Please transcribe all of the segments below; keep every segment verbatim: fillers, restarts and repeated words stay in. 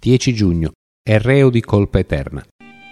dieci giugno. È reo di colpa eterna.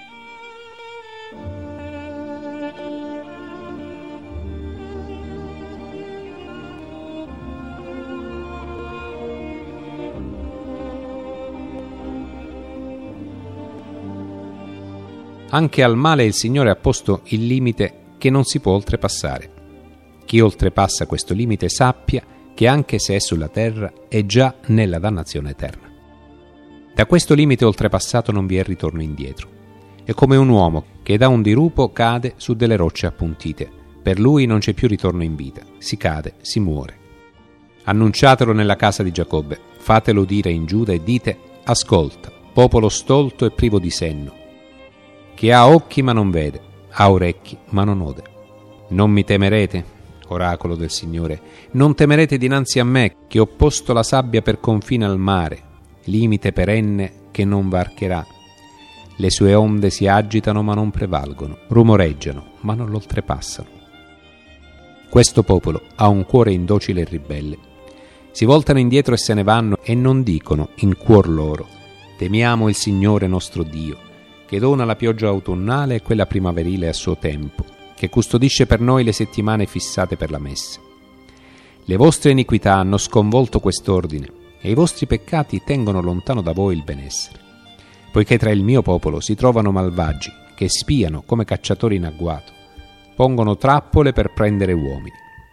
Anche al male il Signore ha posto il limite che non si può oltrepassare. Chi oltrepassa questo limite sappia che anche se è sulla terra è già nella dannazione eterna. Da questo limite oltrepassato non vi è ritorno indietro. È come un uomo che da un dirupo cade su delle rocce appuntite. Per lui non c'è più ritorno in vita. Si cade, si muore. Annunciatelo nella casa di Giacobbe, fatelo dire in Giuda e dite: ascolta, popolo stolto e privo di senno, che ha occhi ma non vede, ha orecchi ma non ode. Non mi temerete, oracolo del Signore, non temerete dinanzi a me, che ho posto la sabbia per confine al mare, limite perenne che non varcherà. Le sue onde si agitano ma non prevalgono, rumoreggiano ma non l'oltrepassano. Questo popolo ha un cuore indocile e ribelle. Si voltano indietro e se ne vanno e non dicono in cuor loro: temiamo il Signore nostro Dio, che dona la pioggia autunnale e quella primaverile a suo tempo, che custodisce per noi le settimane fissate per la messe. Le vostre iniquità hanno sconvolto quest'ordine, e i vostri peccati tengono lontano da voi il benessere. Poiché tra il mio popolo si trovano malvagi, che spiano come cacciatori in agguato, pongono trappole per prendere uomini.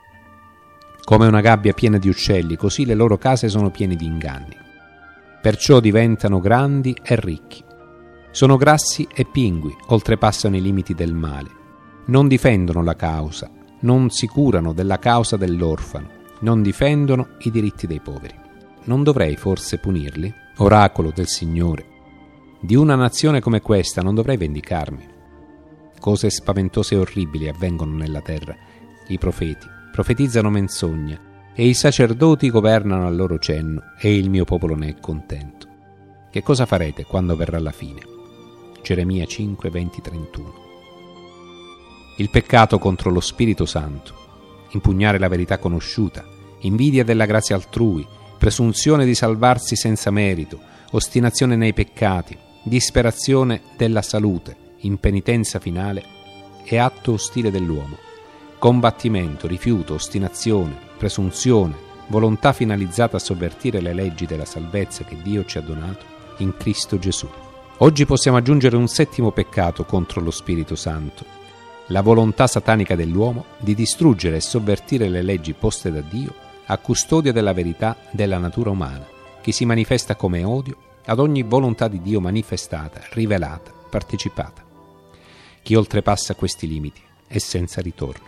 Come una gabbia piena di uccelli, così le loro case sono piene di inganni. Perciò diventano grandi e ricchi. Sono grassi e pingui, oltrepassano i limiti del male. Non difendono la causa, non si curano della causa dell'orfano, non difendono i diritti dei poveri. Non dovrei forse punirli? Oracolo del Signore. Di una nazione come questa non dovrei vendicarmi. Cose spaventose e orribili avvengono nella terra. I profeti profetizzano menzogna e i sacerdoti governano al loro cenno e il mio popolo ne è contento. Che cosa farete quando verrà la fine? Geremia cinque, venti, trentuno. Il peccato contro lo Spirito Santo, impugnare la verità conosciuta, invidia della grazia altrui, presunzione di salvarsi senza merito, ostinazione nei peccati, disperazione della salute, impenitenza finale e atto ostile dell'uomo, combattimento, rifiuto, ostinazione, presunzione, volontà finalizzata a sovvertire le leggi della salvezza che Dio ci ha donato in Cristo Gesù. Oggi possiamo aggiungere un settimo peccato contro lo Spirito Santo: la volontà satanica dell'uomo di distruggere e sovvertire le leggi poste da Dio a custodia della verità della natura umana, che si manifesta come odio ad ogni volontà di Dio manifestata, rivelata, partecipata. Chi oltrepassa questi limiti è senza ritorno.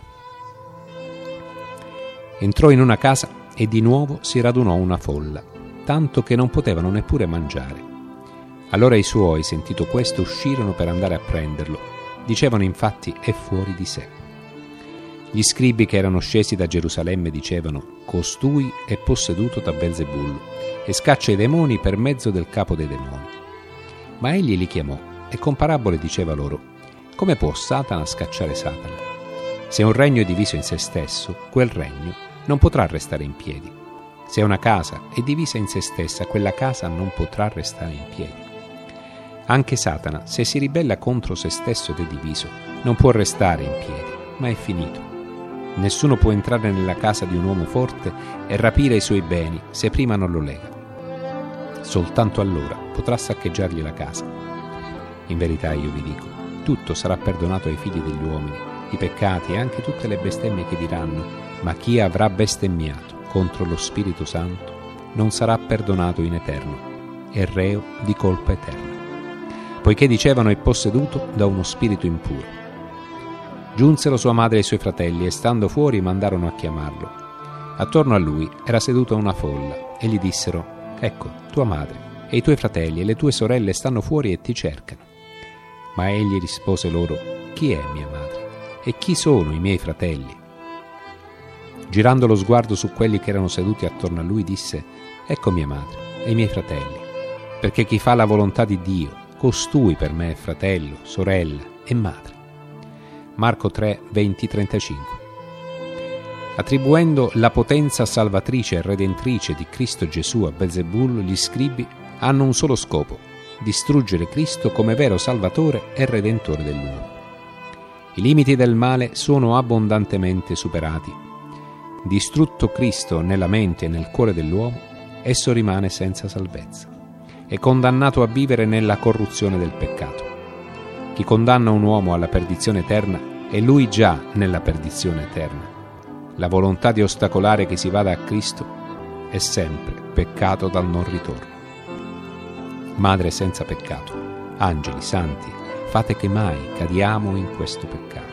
Entrò in una casa e di nuovo si radunò una folla, tanto che non potevano neppure mangiare. Allora i suoi, sentito questo, uscirono per andare a prenderlo. Dicevano infatti: è fuori di sé. Gli scribi che erano scesi da Gerusalemme dicevano: costui è posseduto da Belzebul e scaccia i demoni per mezzo del capo dei demoni. Ma egli li chiamò e con parabole diceva loro: come può Satana scacciare Satana? Se un regno è diviso in se stesso, quel regno non potrà restare in piedi. Se una casa è divisa in se stessa, quella casa non potrà restare in piedi. Anche Satana, se si ribella contro se stesso ed è diviso, non può restare in piedi, ma è finito. Nessuno può entrare nella casa di un uomo forte e rapire i suoi beni se prima non lo lega. Soltanto allora potrà saccheggiargli la casa. In verità io vi dico, tutto sarà perdonato ai figli degli uomini, i peccati e anche tutte le bestemmie che diranno, ma chi avrà bestemmiato contro lo Spirito Santo non sarà perdonato in eterno, è reo di colpa eterna. Poiché dicevano: è posseduto da uno spirito impuro. Giunsero sua madre e i suoi fratelli e stando fuori mandarono a chiamarlo. Attorno a lui era seduta una folla e gli dissero: ecco, tua madre e i tuoi fratelli e le tue sorelle stanno fuori e ti cercano. Ma egli rispose loro: chi è mia madre e chi sono i miei fratelli? Girando lo sguardo su quelli che erano seduti attorno a lui disse: ecco mia madre e i miei fratelli, perché chi fa la volontà di Dio, costui per me è fratello, sorella e madre. Marco tre, venti, trentacinque. Attribuendo la potenza salvatrice e redentrice di Cristo Gesù a Belzebul, gli scribi hanno un solo scopo: distruggere Cristo come vero Salvatore e Redentore dell'uomo. I limiti del male sono abbondantemente superati. Distrutto Cristo nella mente e nel cuore dell'uomo, esso rimane senza salvezza. È condannato a vivere nella corruzione del peccato. Chi condanna un uomo alla perdizione eterna è lui già nella perdizione eterna. La volontà di ostacolare che si vada a Cristo è sempre peccato dal non ritorno. Madre senza peccato, angeli santi, fate che mai cadiamo in questo peccato.